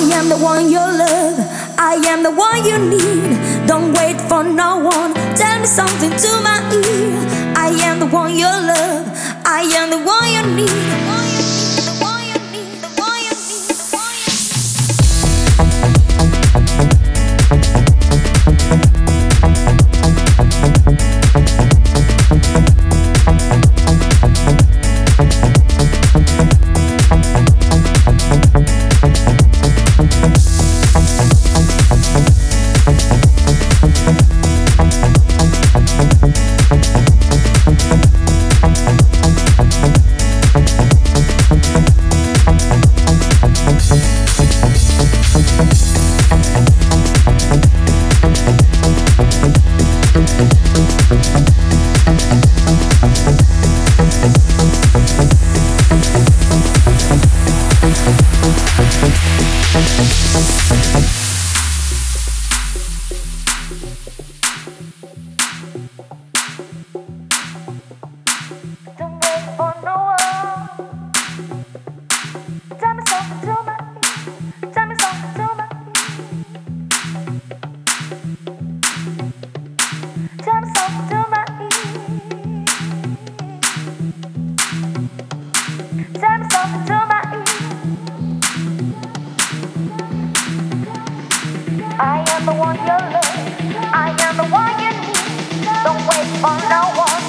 am the one you love, I am the one you need. Don't wait for no one, tell me something to my ear. I am the one you love, I am the one you need. The one you need, the one you need, the one you don't wait for no one. Tell me something to my ear. Tell me something to my ear. Tell me something to my ear. Tell me something to my ear. I am the one you love. I am the one you need. Don't wait for no one.